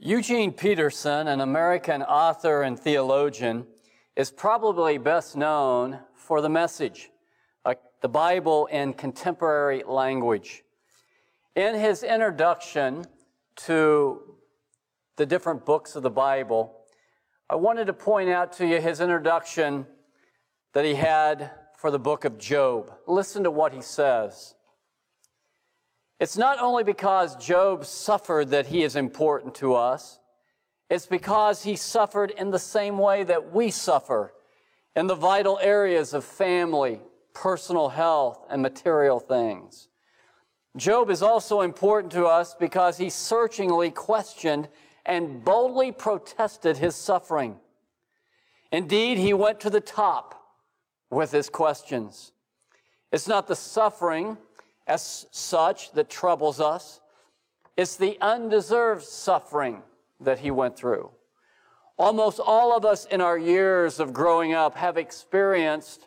Eugene Peterson, an American author and theologian, is probably best known for The Message, the Bible in contemporary language. In his introduction to the different books of the Bible, I wanted to point out to you his introduction that he had for the book of Job. Listen to what he says. It's not only because Job suffered that he is important to us, it's because he suffered in the same way that we suffer in the vital areas of family, personal health, and material things. Job is also important to us because he searchingly questioned and boldly protested his suffering. Indeed, he went to the top with his questions. It's not the suffering as such that troubles us. It's the undeserved suffering that he went through. Almost all of us in our years of growing up have experienced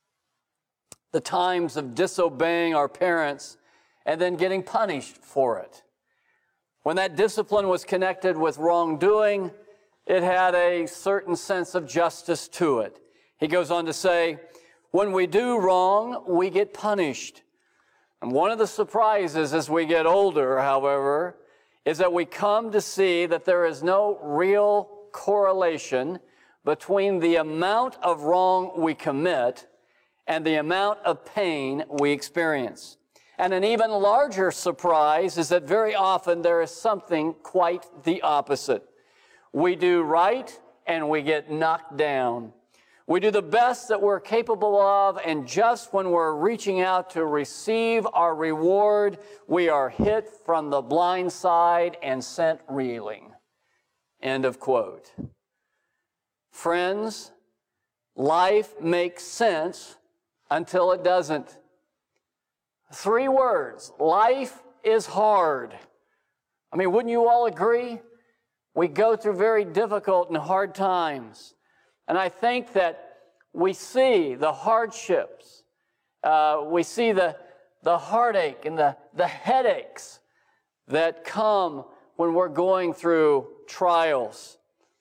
the times of disobeying our parents and then getting punished for it. When that discipline was connected with wrongdoing, it had a certain sense of justice to it. He goes on to say, when we do wrong, we get punished. And one of the surprises as we get older, however, is that we come to see that there is no real correlation between the amount of wrong we commit and the amount of pain we experience. And an even larger surprise is that very often there is something quite the opposite. We do right and we get knocked down. We do the best that we're capable of, and just when we're reaching out to receive our reward, we are hit from the blind side and sent reeling. End of quote. Friends, life makes sense until it doesn't. 3 words, life is hard. I mean, wouldn't you all agree? We go through very difficult and hard times. And I think that we see the hardships, we see the heartache and the headaches that come when we're going through trials.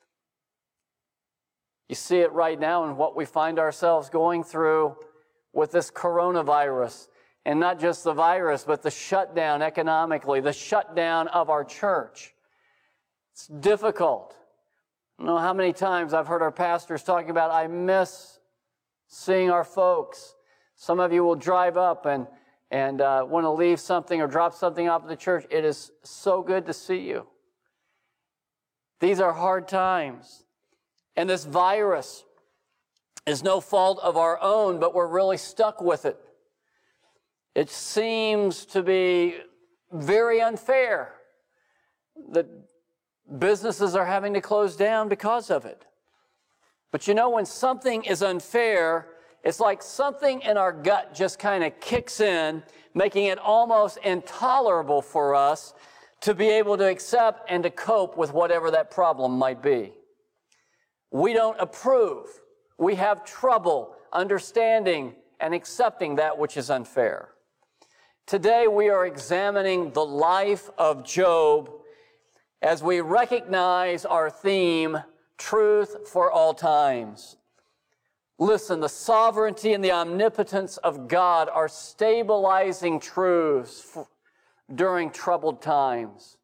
You see it right now in what we find ourselves going through with this coronavirus. And not just the virus, but the shutdown economically, the shutdown of our church. It's difficult. I don't know how many times I've heard our pastors talking about, I miss seeing our folks. Some of you will drive up and want to leave something or drop something off at the church. It is so good to see you. These are hard times. And this virus is no fault of our own, but we're really stuck with it. It seems to be very unfair that businesses are having to close down because of it. But you know, when something is unfair, it's like something in our gut just kind of kicks in, making it almost intolerable for us to be able to accept and to cope with whatever that problem might be. We don't approve. We have trouble understanding and accepting that which is unfair. Today we are examining the life of Job as we recognize our theme, truth for all times. Listen, the sovereignty and the omnipotence of God are stabilizing truths during troubled times.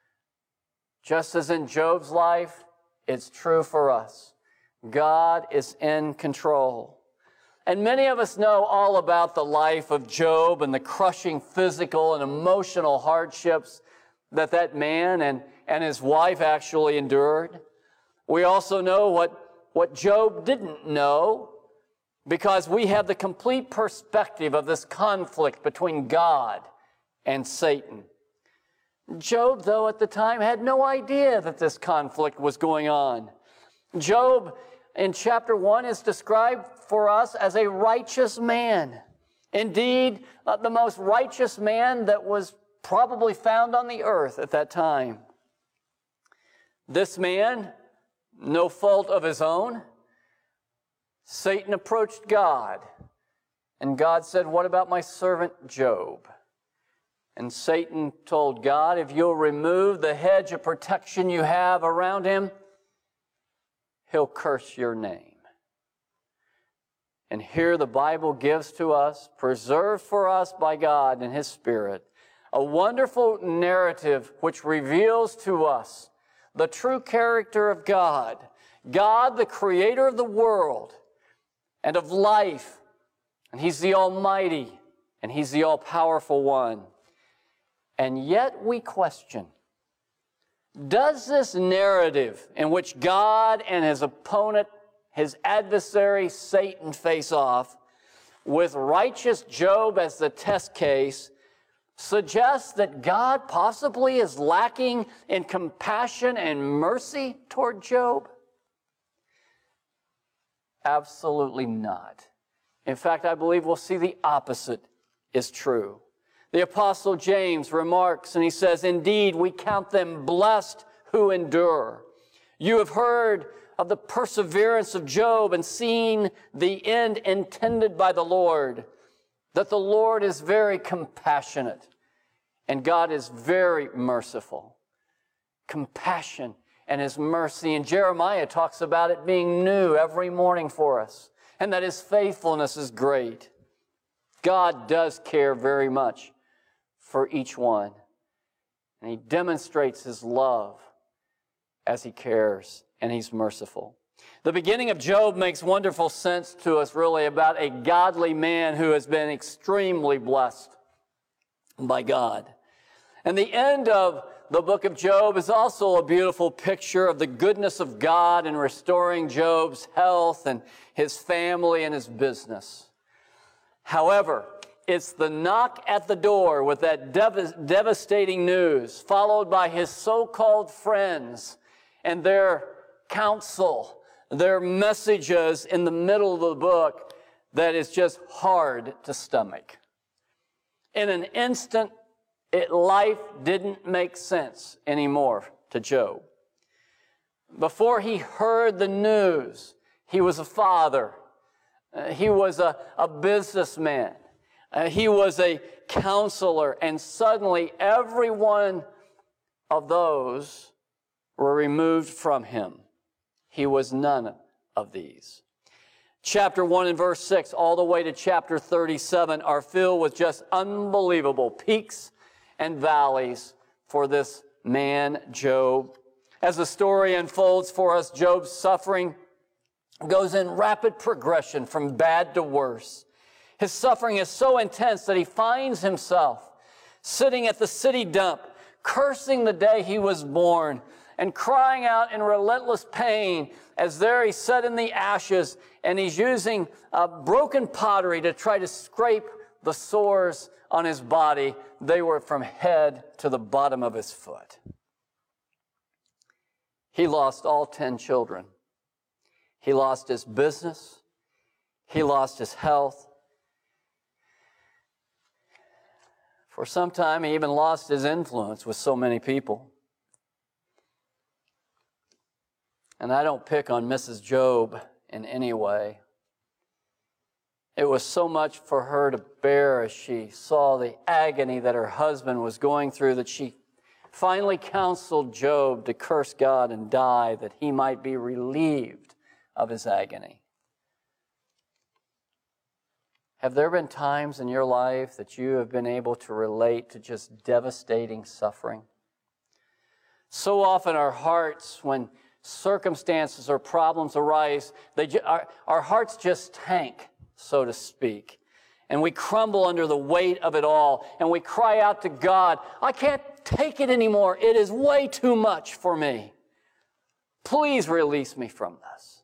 Just as in Job's life, it's true for us. God is in control. And many of us know all about the life of Job and the crushing physical and emotional hardships that man and his wife actually endured. We also know what Job didn't know, because we have the complete perspective of this conflict between God and Satan. Job, though, at the time had no idea that this conflict was going on. Job, in chapter 1, is described for us as a righteous man. Indeed, the most righteous man that was probably found on the earth at that time. This man, no fault of his own, Satan approached God, and God said, "What about my servant Job?" And Satan told God, if you'll remove the hedge of protection you have around him, he'll curse your name. And here the Bible gives to us, preserved for us by God and His Spirit, a wonderful narrative which reveals to us the true character of God. God, the creator of the world and of life. And He's the Almighty, and He's the all-powerful one. And yet we question, does this narrative in which God and His opponent, His adversary, Satan, face off, with righteous Job as the test case, suggest that God possibly is lacking in compassion and mercy toward Job? Absolutely not. In fact, I believe we'll see the opposite is true. The Apostle James remarks, and he says, indeed, we count them blessed who endure. You have heard of the perseverance of Job and seen the end intended by the Lord, that the Lord is very compassionate and God is very merciful. Compassion and His mercy. And Jeremiah talks about it being new every morning for us, and that His faithfulness is great. God does care very much for each one, and He demonstrates His love as He cares, and He's merciful. The beginning of Job makes wonderful sense to us, really, about a godly man who has been extremely blessed by God. And the end of the book of Job is also a beautiful picture of the goodness of God in restoring Job's health and his family and his business. However, it's the knock at the door with that devastating news, followed by his so-called friends and their counsel, their messages in the middle of the book, that is just hard to stomach. In an instant, life didn't make sense anymore to Job. Before he heard the news, he was a father. He was a businessman. He was a counselor. And suddenly, every one of those were removed from him. He was none of these. Chapter 1 and verse 6 all the way to chapter 37 are filled with just unbelievable peaks and valleys for this man, Job. As the story unfolds for us, Job's suffering goes in rapid progression from bad to worse. His suffering is so intense that he finds himself sitting at the city dump, cursing the day he was born, and crying out in relentless pain as there he sat in the ashes, and he's using broken pottery to try to scrape the sores on his body. They were from head to the bottom of his foot. He lost all 10 children. He lost his business. He lost his health. For some time, he even lost his influence with so many people. And I don't pick on Mrs. Job in any way. It was so much for her to bear as she saw the agony that her husband was going through that she finally counseled Job to curse God and die that he might be relieved of his agony. Have there been times in your life that you have been able to relate to just devastating suffering? So often our hearts, when circumstances or problems arise, our hearts just tank, so to speak. And we crumble under the weight of it all. And we cry out to God, I can't take it anymore. It is way too much for me. Please release me from this.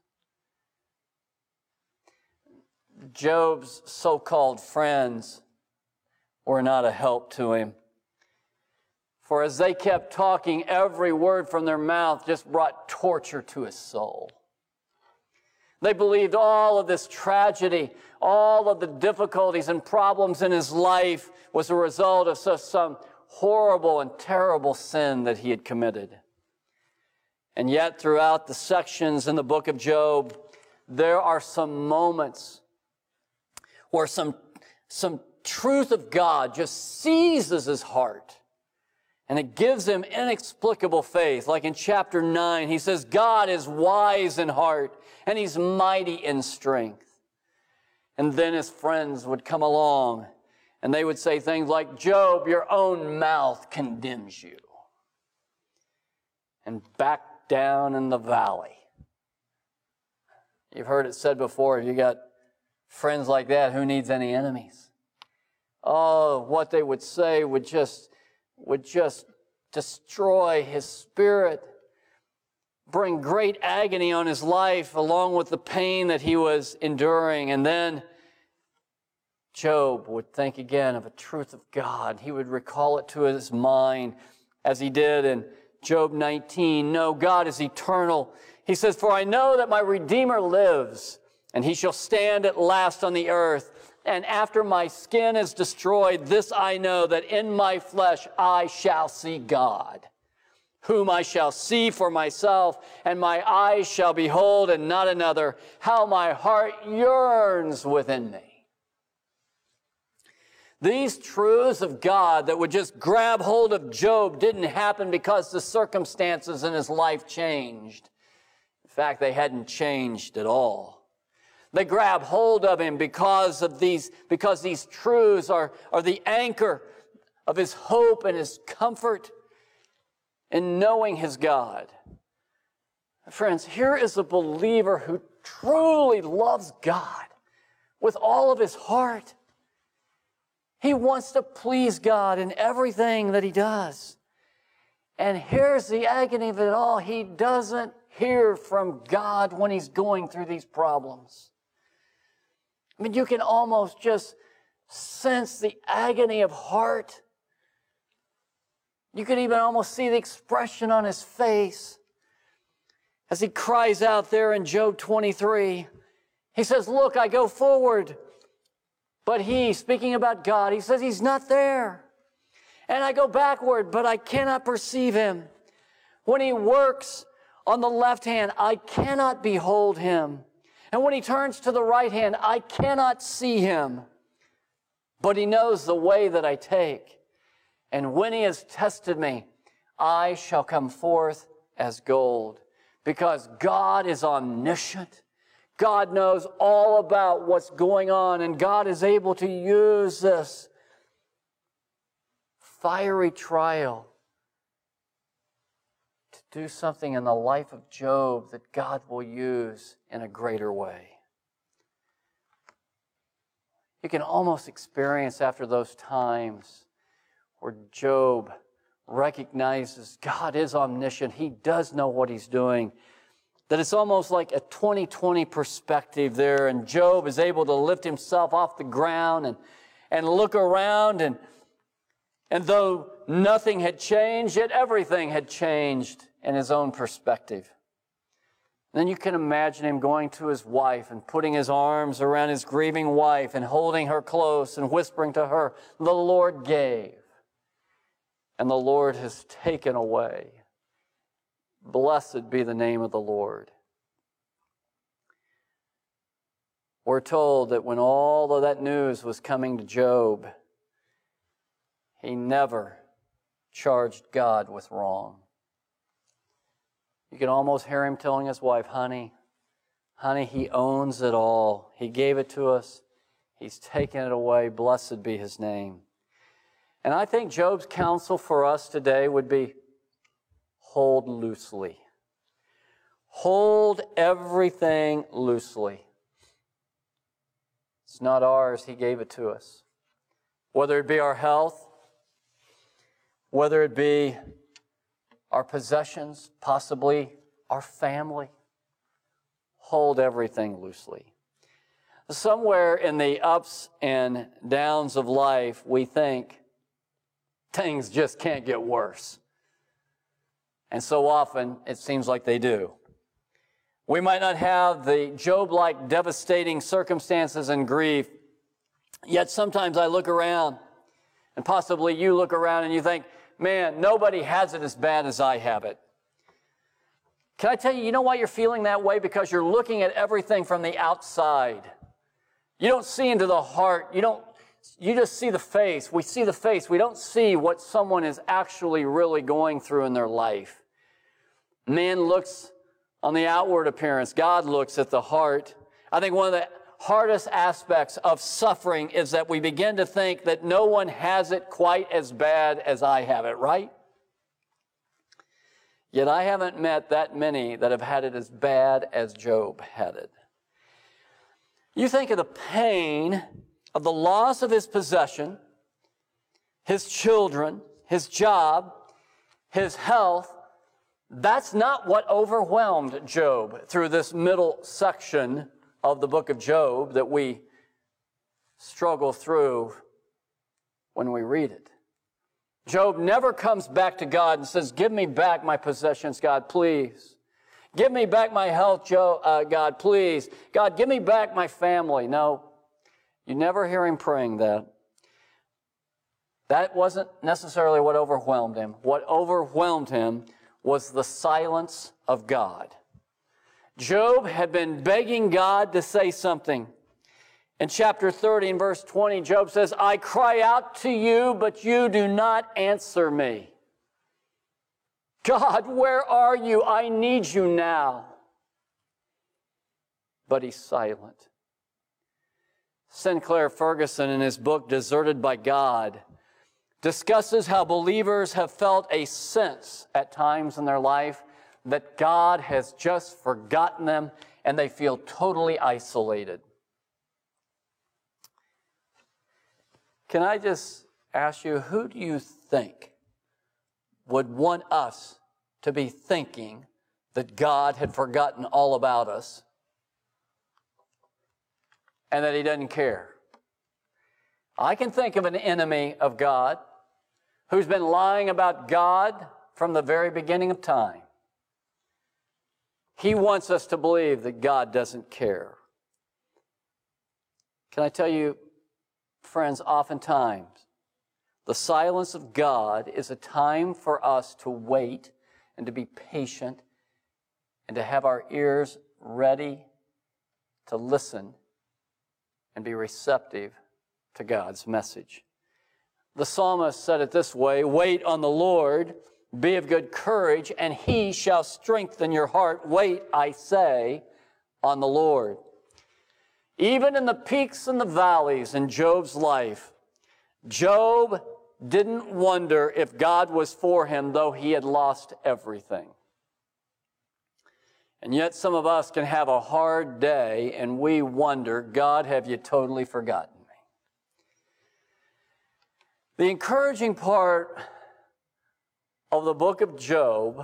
Job's so-called friends were not a help to him. For as they kept talking, every word from their mouth just brought torture to his soul. They believed all of this tragedy, all of the difficulties and problems in his life was a result of some horrible and terrible sin that he had committed. And yet, throughout the sections in the book of Job, there are some moments where some truth of God just seizes his heart. And it gives him inexplicable faith. Like in chapter 9, he says, God is wise in heart, and he's mighty in strength. And then his friends would come along, and they would say things like, Job, your own mouth condemns you. And back down in the valley. You've heard it said before, if you got friends like that, who needs any enemies? Oh, what they would say would just destroy his spirit, bring great agony on his life along with the pain that he was enduring. And then Job would think again of a truth of God. He would recall it to his mind as he did in Job 19. No, God is eternal. He says, for I know that my Redeemer lives, and he shall stand at last on the earth. And after my skin is destroyed, this I know, that in my flesh I shall see God, whom I shall see for myself, and my eyes shall behold, and not another. How my heart yearns within me. These truths of God that would just grab hold of Job didn't happen because the circumstances in his life changed. In fact, they hadn't changed at all. They grab hold of him because these truths are the anchor of his hope and his comfort in knowing his God. Friends, here is a believer who truly loves God with all of his heart. He wants to please God in everything that he does. And here's the agony of it all. He doesn't hear from God when he's going through these problems. I mean, you can almost just sense the agony of heart. You can even almost see the expression on his face as he cries out there in Job 23. He says, look, I go forward. But he, speaking about God, he says he's not there. And I go backward, but I cannot perceive him. When he works on the left hand, I cannot behold him. And when he turns to the right hand, I cannot see him. But he knows the way that I take. And when he has tested me, I shall come forth as gold. Because God is omniscient. God knows all about what's going on. And God is able to use this fiery trial to do something in the life of Job that God will use in a greater way. You can almost experience after those times where Job recognizes God is omniscient. He does know what he's doing. That it's almost like a 20/20 perspective there. And Job is able to lift himself off the ground and look around. And though nothing had changed, yet everything had changed in his own perspective. Then you can imagine him going to his wife and putting his arms around his grieving wife and holding her close and whispering to her, the Lord gave, and the Lord has taken away. Blessed be the name of the Lord. We're told that when all of that news was coming to Job, he never charged God with wrong. You can almost hear him telling his wife, honey, he owns it all. He gave it to us. He's taken it away. Blessed be his name. And I think Job's counsel for us today would be, hold loosely. Hold everything loosely. It's not ours. He gave it to us. Whether it be our health, whether it be our possessions, possibly our family, hold everything loosely. Somewhere in the ups and downs of life, we think things just can't get worse. And so often, it seems like they do. We might not have the Job-like devastating circumstances and grief, yet sometimes I look around, and possibly you look around and you think, man, nobody has it as bad as I have it. Can I tell you, you know why you're feeling that way? Because you're looking at everything from the outside. You don't see into the heart. You don't you just see the face. We see the face. We don't see what someone is actually really going through in their life. Man looks on the outward appearance. God looks at the heart. I think one of the hardest aspects of suffering is that we begin to think that no one has it quite as bad as I have it, right? Yet I haven't met that many that have had it as bad as Job had it. You think of the pain of the loss of his possession, his children, his job, his health. That's not what overwhelmed Job through this middle section of the book of Job that we struggle through when we read it. Job never comes back to God and says, give me back my possessions, God, please. Give me back my health, God, please. God, give me back my family. No, you never hear him praying that. That wasn't necessarily what overwhelmed him. What overwhelmed him was the silence of God. Job had been begging God to say something. In chapter 30 and verse 20, Job says, I cry out to you, but you do not answer me. God, where are you? I need you now. But he's silent. Sinclair Ferguson, in his book, Deserted by God, discusses how believers have felt a sense at times in their life that God has just forgotten them and they feel totally isolated. Can I just ask you, who do you think would want us to be thinking that God had forgotten all about us and that he doesn't care? I can think of an enemy of God who's been lying about God from the very beginning of time. He wants us to believe that God doesn't care. Can I tell you, friends, oftentimes the silence of God is a time for us to wait and to be patient and to have our ears ready to listen and be receptive to God's message. The psalmist said it this way, wait on the Lord, be of good courage, and he shall strengthen your heart. Wait, I say, on the Lord. Even in the peaks and the valleys in Job's life, Job didn't wonder if God was for him, though he had lost everything. And yet some of us can have a hard day and we wonder, God, have you totally forgotten me? The encouraging part of the book of Job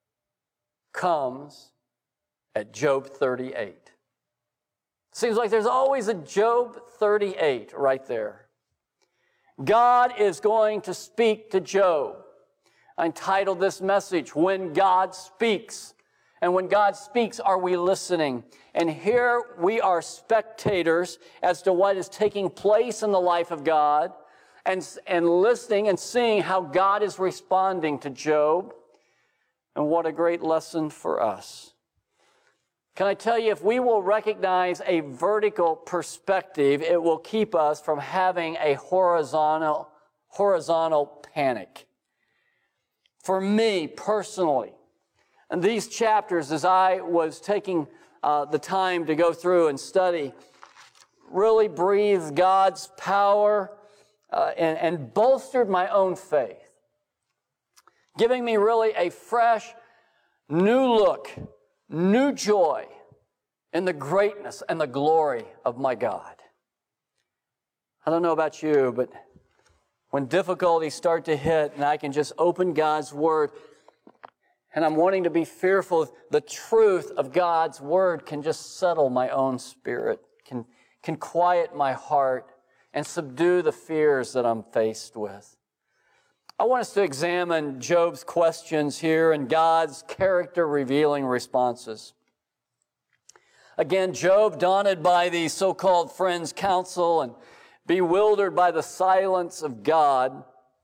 comes at Job 38. Seems like there's always a Job 38 right there. God is going to speak to Job. I entitled this message, When God Speaks. And when God speaks, are we listening? And here we are spectators as to what is taking place in the life of God and listening and seeing how God is responding to Job. And what a great lesson for us. Can I tell you, if we will recognize a vertical perspective, it will keep us from having a horizontal panic. For me personally, and these chapters, as I was taking the time to go through and study, really breathed God's power and bolstered my own faith, giving me really a fresh, new look, new joy in the greatness and the glory of my God. I don't know about you, but when difficulties start to hit and I can just open God's Word and I'm wanting to be fearful, the truth of God's Word can just settle my own spirit, can quiet my heart and subdue the fears that I'm faced with. I want us to examine Job's questions here and God's character-revealing responses. Again, Job, daunted by the so-called friends' counsel and bewildered by the silence of God,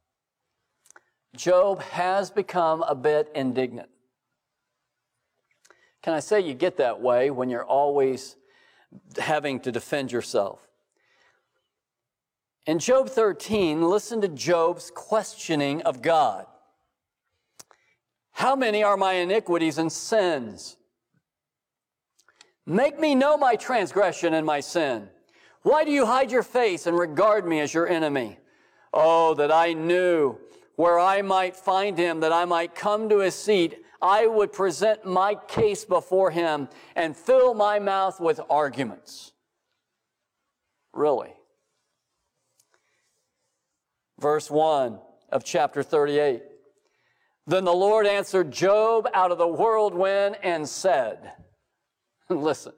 Job has become a bit indignant. Can I say you get that way when you're always having to defend yourself? In Job 13, listen to Job's questioning of God. How many are my iniquities and sins? Make me know my transgression and my sin. Why do you hide your face and regard me as your enemy? Oh, that I knew where I might find him, that I might come to his seat. I would present my case before him and fill my mouth with arguments. Really? Verse 1 of chapter 38. Then the Lord answered Job out of the whirlwind and said, listen,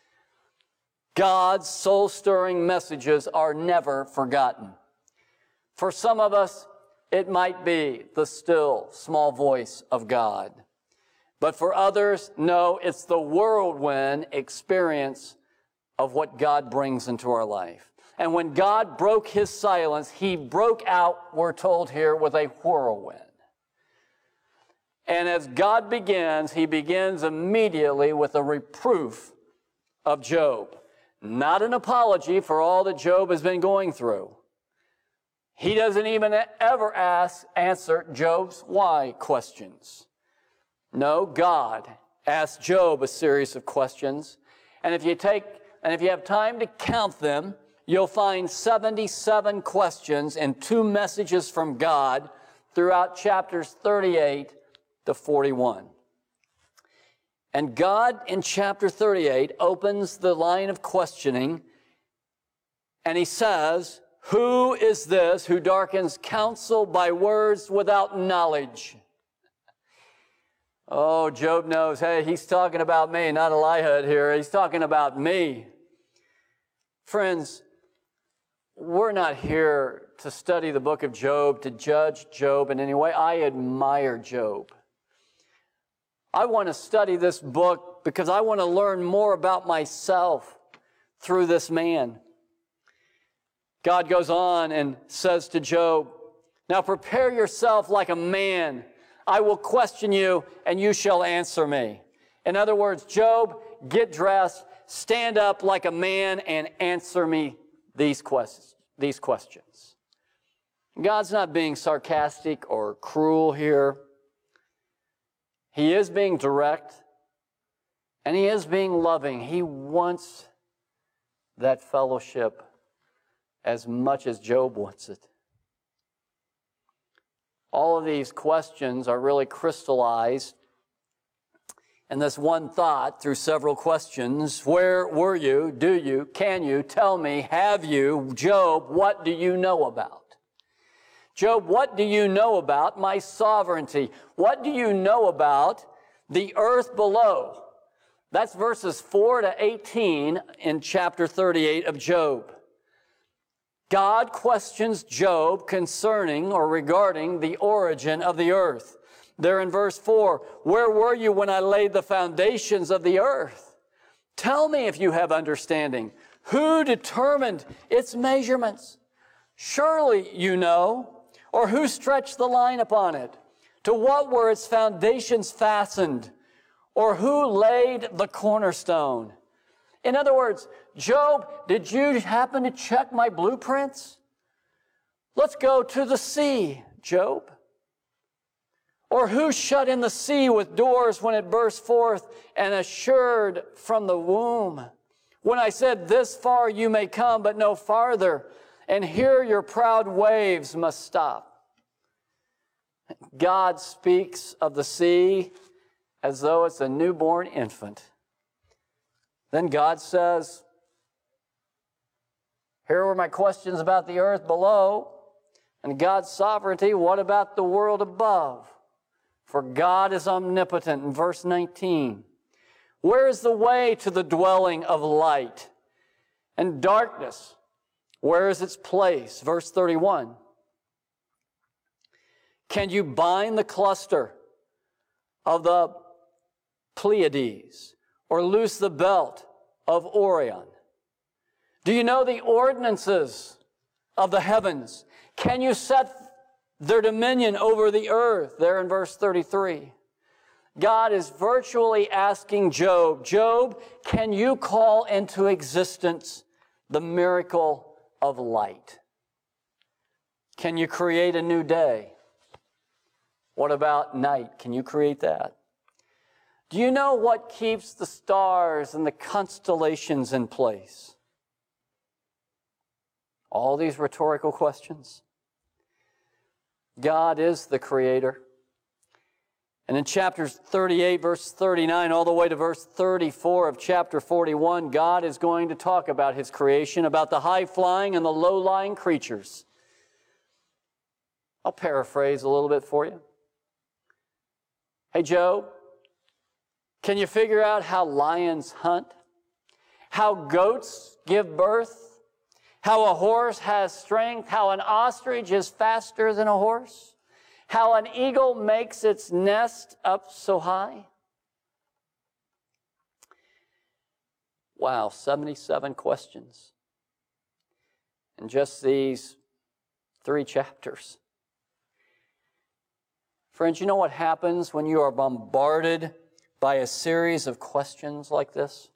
God's soul-stirring messages are never forgotten. For some of us, it might be the still, small voice of God. But for others, no, it's the whirlwind experience of what God brings into our life. And when God broke his silence, he broke out, we're told here, with a whirlwind. And as God begins, he begins immediately with a reproof of Job. Not an apology for all that Job has been going through. He doesn't even ever answer Job's why questions. No, God asked Job a series of questions. And if you have time to count them, you'll find 77 questions and 2 messages from God throughout chapters 38 to 41. And God, in chapter 38, opens the line of questioning, and he says, who is this who darkens counsel by words without knowledge? Oh, Job knows, hey, he's talking about me, not Elihu here. He's talking about me. Friends, we're not here to study the book of Job, to judge Job in any way. I admire Job. I want to study this book because I want to learn more about myself through this man. God goes on and says to Job, now prepare yourself like a man. I will question you and you shall answer me. In other words, Job, get dressed, stand up like a man and answer me these questions. God's not being sarcastic or cruel here. He is being direct, and he is being loving. He wants that fellowship as much as Job wants it. All of these questions are really crystallized in this one thought through several questions. Where were you? Do you? Can you? Tell me. Have you? Job, what do you know about? Job, what do you know about my sovereignty? What do you know about the earth below? That's verses 4 to 18 in chapter 38 of Job. God questions Job concerning or regarding the origin of the earth. There in verse 4, where were you when I laid the foundations of the earth? Tell me if you have understanding. Who determined its measurements? Surely you know. Or who stretched the line upon it? To what were its foundations fastened? Or who laid the cornerstone? In other words, Job, did you happen to check my blueprints? Let's go to the sea, Job. Or who shut in the sea with doors when it burst forth and assured from the womb? When I said, this far you may come, but no farther, and here your proud waves must stop. God speaks of the sea as though it's a newborn infant. Then God says, here were my questions about the earth below and God's sovereignty. What about the world above? For God is omnipotent. In verse 19, where is the way to the dwelling of light? And darkness, where is its place? Verse 31. Can you bind the cluster of the Pleiades or loose the belt of Orion? Do you know the ordinances of the heavens? Can you set their dominion over the earth? There in verse 33. God is virtually asking Job, Job, can you call into existence the miracle of light? Can you create a new day? What about night? Can you create that? Do you know what keeps the stars and the constellations in place? All these rhetorical questions. God is the creator. And in chapters 38, verse 39, all the way to verse 34 of chapter 41, God is going to talk about His creation, about the high-flying and the low-lying creatures. I'll paraphrase a little bit for you. Hey, Job, can you figure out how lions hunt? How goats give birth? How a horse has strength? How an ostrich is faster than a horse? How an eagle makes its nest up so high? Wow, 77 questions in just these 3 chapters. Friends, you know what happens when you are bombarded by a series of questions like this?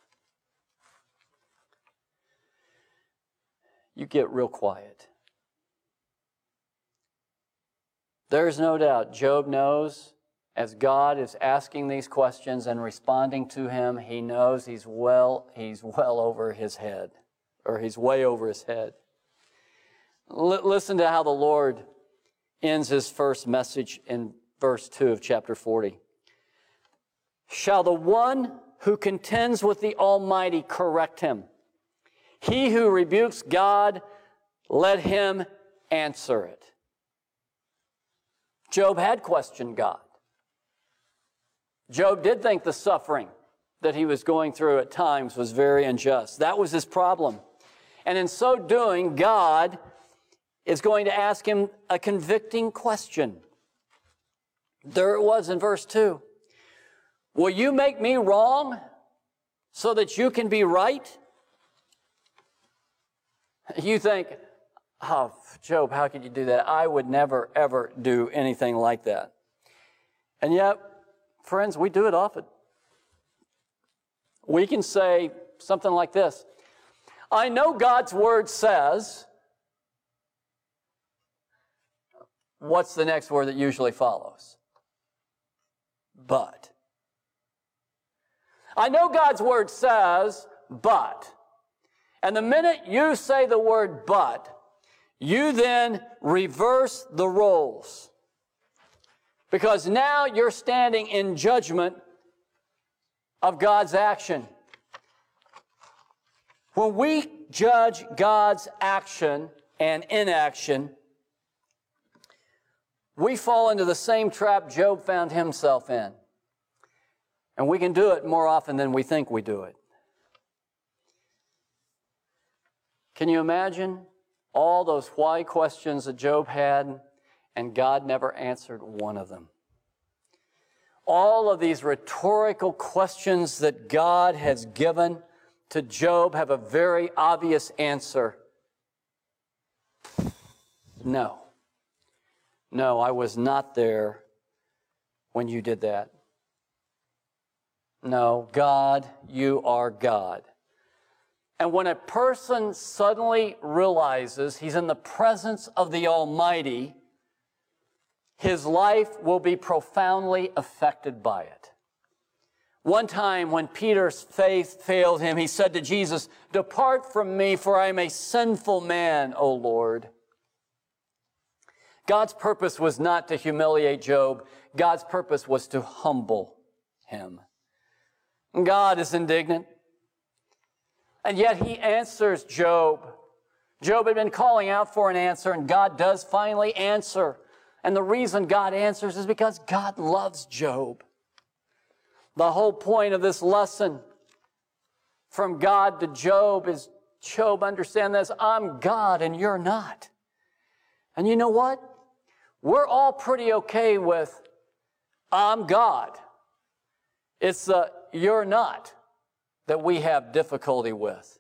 You get real quiet. There's no doubt Job knows, as God is asking these questions and responding to him, he knows he's well over his head, or he's way over his head. Listen to how the Lord ends his first message in verse 2 of chapter 40. Shall the one who contends with the Almighty correct him? He who rebukes God, let him answer it. Job had questioned God. Job did think the suffering that he was going through at times was very unjust. That was his problem. And in so doing, God is going to ask him a convicting question. There it was in verse 2. Will you make me wrong so that you can be right? You think, oh, Job, how could you do that? I would never, ever do anything like that. And yet, friends, we do it often. We can say something like this. I know God's word says, what's the next word that usually follows? But. I know God's word says, but. And the minute you say the word but, you then reverse the roles. Because now you're standing in judgment of God's action. When we judge God's action and inaction, we fall into the same trap Job found himself in. And we can do it more often than we think we do it. Can you imagine all those why questions that Job had, and God never answered one of them? All of these rhetorical questions that God has given to Job have a very obvious answer. No. No, I was not there when you did that. No, God, you are God. And when a person suddenly realizes he's in the presence of the Almighty, his life will be profoundly affected by it. One time when Peter's faith failed him, he said to Jesus, "Depart from me, for I am a sinful man, O Lord." God's purpose was not to humiliate Job. God's purpose was to humble him. God is indignant. And yet he answers Job. Job had been calling out for an answer, and God does finally answer. And the reason God answers is because God loves Job. The whole point of this lesson from God to Job is, Job, understand this, I'm God and you're not. And you know what? We're all pretty okay with, I'm God. It's the you're not that we have difficulty with.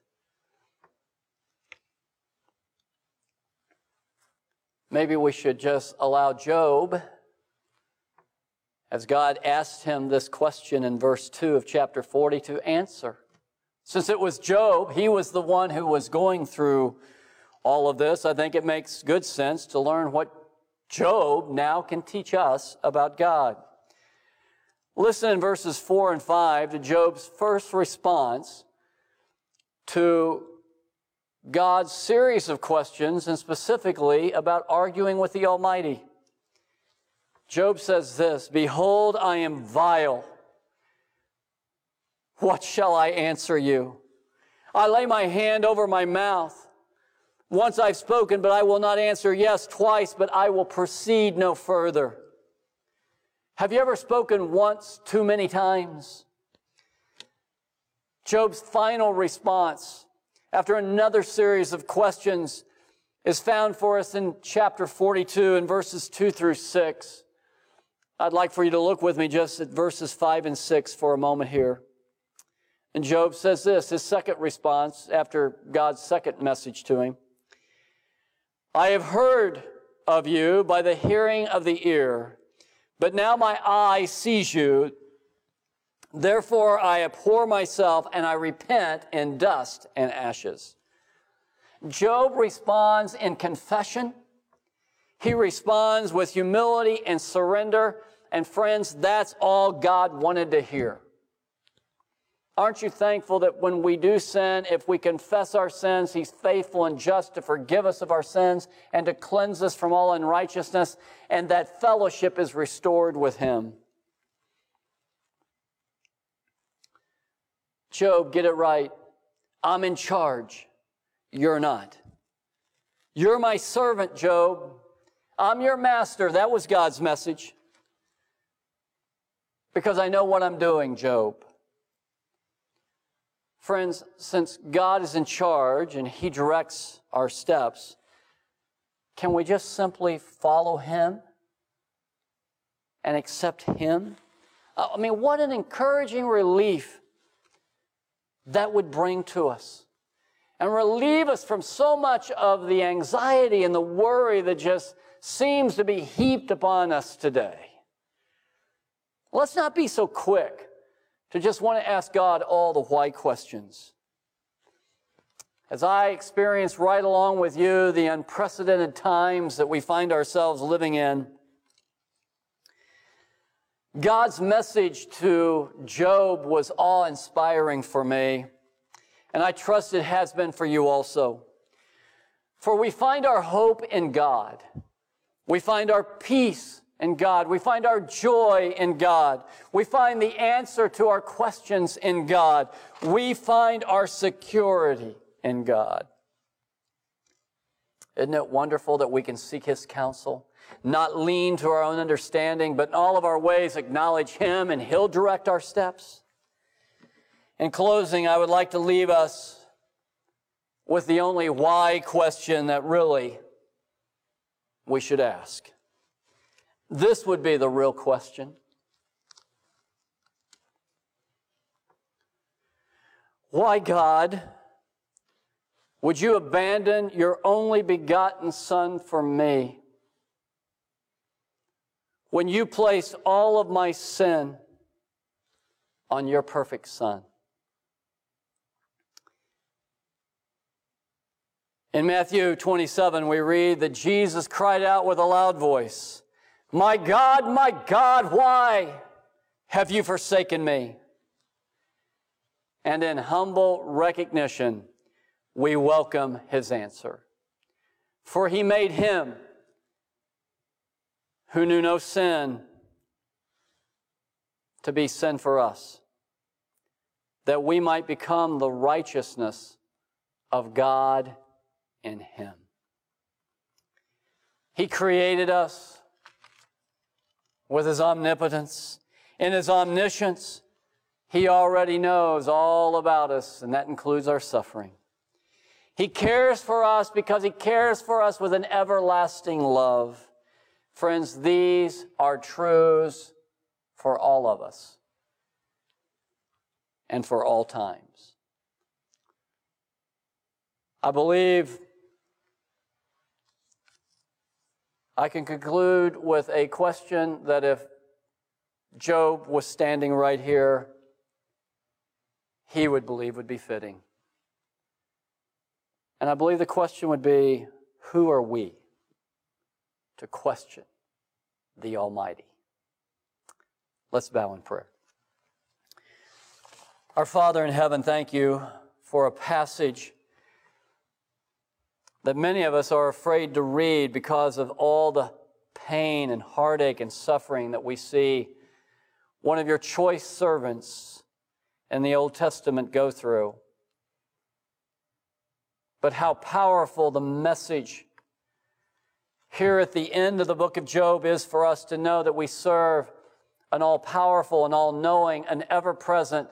Maybe we should just allow Job, as God asked him this question in verse 2 of chapter 40, to answer. Since it was Job, he was the one who was going through all of this, I think it makes good sense to learn what Job now can teach us about God. Listen in verses 4 and 5 to Job's first response to God's series of questions, and specifically about arguing with the Almighty. Job says this, "Behold, I am vile. What shall I answer you? I lay my hand over my mouth. Once I've spoken, but I will not answer. Yes, twice, but I will proceed no further." Have you ever spoken once too many times? Job's final response, after another series of questions, is found for us in chapter 42 in verses 2 through 6. I'd like for you to look with me just at verses 5 and 6 for a moment here. And Job says this, his second response after God's second message to him. "I have heard of you by the hearing of the ear, but now my eye sees you. Therefore I abhor myself, and I repent in dust and ashes." Job responds in confession. He responds with humility and surrender. And friends, that's all God wanted to hear. Aren't you thankful that when we do sin, if we confess our sins, He's faithful and just to forgive us of our sins and to cleanse us from all unrighteousness, and that fellowship is restored with Him? Job, get it right. I'm in charge. You're not. You're my servant, Job. I'm your master. That was God's message. Because I know what I'm doing, Job. Friends, since God is in charge and He directs our steps, can we just simply follow Him and accept Him? I mean, what an encouraging relief that would bring to us and relieve us from so much of the anxiety and the worry that just seems to be heaped upon us today. Let's not be so quick to just want to ask God all the why questions. As I experience right along with you the unprecedented times that we find ourselves living in, God's message to Job was awe-inspiring for me, and I trust it has been for you also. For we find our hope in God. We find our peace in God. We find our joy in God. We find the answer to our questions in God. We find our security in God. Isn't it wonderful that we can seek His counsel, not lean to our own understanding, but in all of our ways acknowledge Him, and He'll direct our steps? In closing, I would like to leave us with the only why question that really we should ask. This would be the real question. Why, God, would you abandon your only begotten Son for me when you placed all of my sin on your perfect Son? In Matthew 27, we read that Jesus cried out with a loud voice, my God, why have you forsaken me?" And in humble recognition, we welcome His answer. For He made Him who knew no sin to be sin for us, that we might become the righteousness of God in Him. He created us with His omnipotence. In His omniscience, He already knows all about us, and that includes our suffering. He cares for us because He cares for us with an everlasting love. Friends, these are truths for all of us and for all times. I believe I can conclude with a question that if Job was standing right here, he would believe would be fitting. And I believe the question would be, who are we to question the Almighty? Let's bow in prayer. Our Father in heaven, thank you for a passage that many of us are afraid to read because of all the pain and heartache and suffering that we see one of your choice servants in the Old Testament go through. But how powerful the message here at the end of the book of Job is for us to know that we serve an all-powerful and all-knowing and ever-present,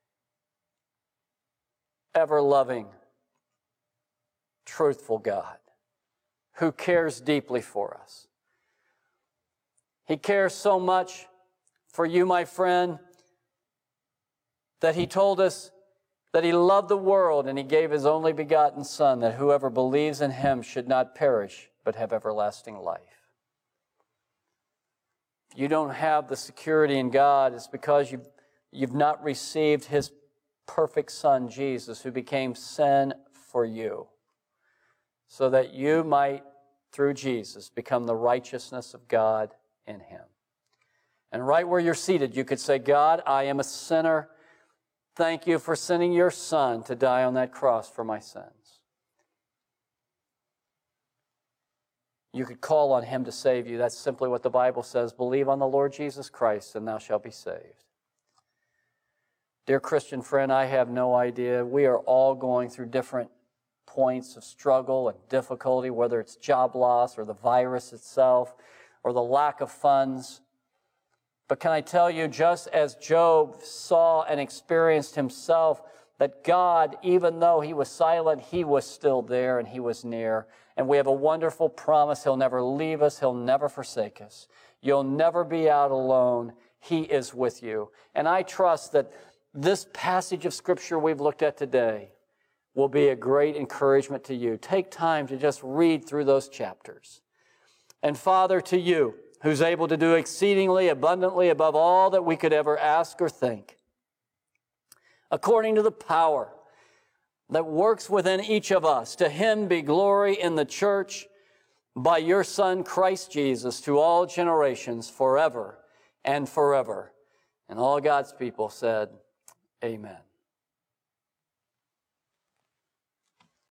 ever-loving, truthful God who cares deeply for us. He cares so much for you, my friend, that he told us that he loved the world and he gave his only begotten Son, that whoever believes in him should not perish but have everlasting life. If you don't have the security in God, it's because you've not received his perfect Son, Jesus, who became sin for you, so that you might, through Jesus, become the righteousness of God in him. And right where you're seated, you could say, God, I am a sinner. Thank you for sending your Son to die on that cross for my sins. You could call on him to save you. That's simply what the Bible says. Believe on the Lord Jesus Christ, and thou shalt be saved. Dear Christian friend, I have no idea. We are all going through different points of struggle and difficulty, whether it's job loss or the virus itself or the lack of funds. But can I tell you, just as Job saw and experienced himself, that God, even though he was silent, he was still there and he was near. And we have a wonderful promise. He'll never leave us. He'll never forsake us. You'll never be out alone. He is with you. And I trust that this passage of Scripture we've looked at today will be a great encouragement to you. Take time to just read through those chapters. And Father, to you, who's able to do exceedingly abundantly above all that we could ever ask or think, according to the power that works within each of us, to him be glory in the church by your Son, Christ Jesus, to all generations, forever and forever. And all God's people said, amen.